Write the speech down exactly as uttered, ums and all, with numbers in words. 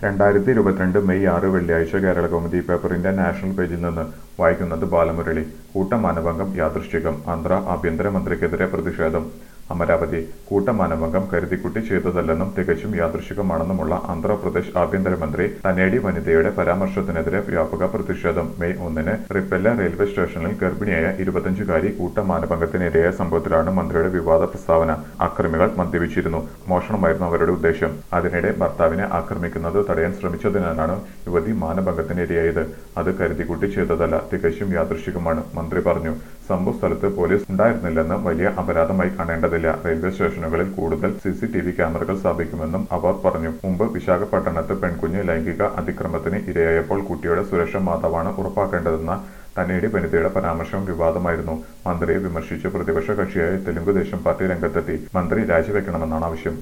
രണ്ടായിരത്തി ഇരുപത്തിരണ്ട് മെയ് ആറ് വെള്ളിയാഴ്ച കേരളകൗമുദി പേപ്പറിന്റെ നാഷണൽ പേജിൽ നിന്ന് വായിക്കുന്നത് ബാലമുരളി. കൂട്ടമാനഭംഗം യാദൃച്ഛികം, ആന്ധ്ര ആഭ്യന്തരമന്ത്രിക്കെതിരെ പ്രതിഷേധം. അമരാവതി. കൂട്ടമാനഭംഗം കരുതിക്കുട്ടി ചെയ്തതല്ലെന്നും തികച്ചും യാദൃച്ഛികമാണെന്നുമുള്ള ആന്ധ്രാപ്രദേശ് ആഭ്യന്തരമന്ത്രി തന്നേടി വനിതയുടെ പരാമർശത്തിനെതിരെ വ്യാപക പ്രതിഷേധം. മെയ് ഒന്നിന് റിപ്പെല്ല റെയിൽവേ സ്റ്റേഷനിൽ ഗർഭിണിയായ ഇരുപത്തഞ്ചുകാരി കൂട്ടമാനഭംഗത്തിനിരയായ സംഭവത്തിലാണ് മന്ത്രിയുടെ വിവാദ പ്രസ്താവന. അക്രമികൾ മദ്യപിച്ചിരുന്നു, മോഷണമായിരുന്നു അവരുടെ ഉദ്ദേശം. അതിനിടെ ഭർത്താവിനെ ആക്രമിക്കുന്നത് തടയാൻ ശ്രമിച്ചതിനാലാണ് യുവതി മാനഭംഗത്തിനിരയായത്. അത് കരുതിക്കുട്ടി ചെയ്തതല്ല, തികച്ചും യാദൃച്ഛികമാണ്, മന്ത്രി പറഞ്ഞു. സംഭവ സ്ഥലത്ത് പോലീസ് ഉണ്ടായിരുന്നില്ലെന്ന് വലിയ അപരാധമായി കാണേണ്ടതില്ല. റെയിൽവേ സ്റ്റേഷനുകളിൽ കൂടുതൽ സി സി ടി വി ക്യാമറകൾ സ്ഥാപിക്കുമെന്നും അവർ പറഞ്ഞു. മുമ്പ് വിശാഖപട്ടണത്ത് പെൺകുഞ്ഞ് ലൈംഗിക അതിക്രമത്തിന് ഇരയായപ്പോൾ കുട്ടിയുടെ സുരക്ഷ മാതാവാണ് ഉറപ്പാക്കേണ്ടതെന്ന തന്നേടി വനിതയുടെ പരാമർശം വിവാദമായിരുന്നു. മന്ത്രിയെ വിമർശിച്ച് പ്രതിപക്ഷ കക്ഷിയായ തെലുങ്കുദേശം പാർട്ടി രംഗത്തെത്തി. മന്ത്രി രാജിവെക്കണമെന്നാണ് ആവശ്യം.